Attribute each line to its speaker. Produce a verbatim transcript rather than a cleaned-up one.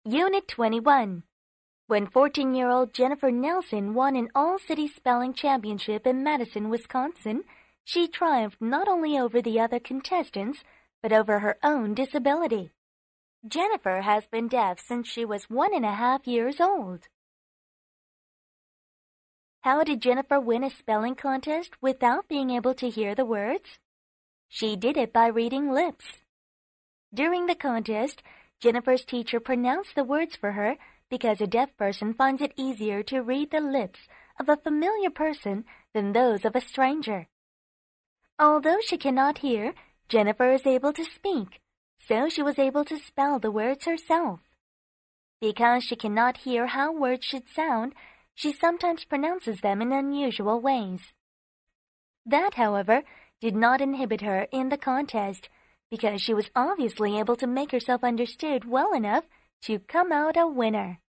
Speaker 1: Unit twenty-one. When fourteen-year-old Jennifer Nelson won an all-city spelling championship in Madison, Wisconsin, she triumphed not only over the other contestants, but over her own disability. Jennifer has been deaf since she was one and a half years old. How did Jennifer win a spelling contest without being able to hear the words? She did it by reading lips. During the contest, Jennifer's teacher pronounced the words for her because a deaf person finds it easier to read the lips of a familiar person than those of a stranger. Although she cannot hear, Jennifer is able to speak, so she was able to spell the words herself. Because she cannot hear how words should sound, she sometimes pronounces them in unusual ways. That, however, did not inhibit her in the contest, because she was obviously able to make herself understood well enough to come out a winner.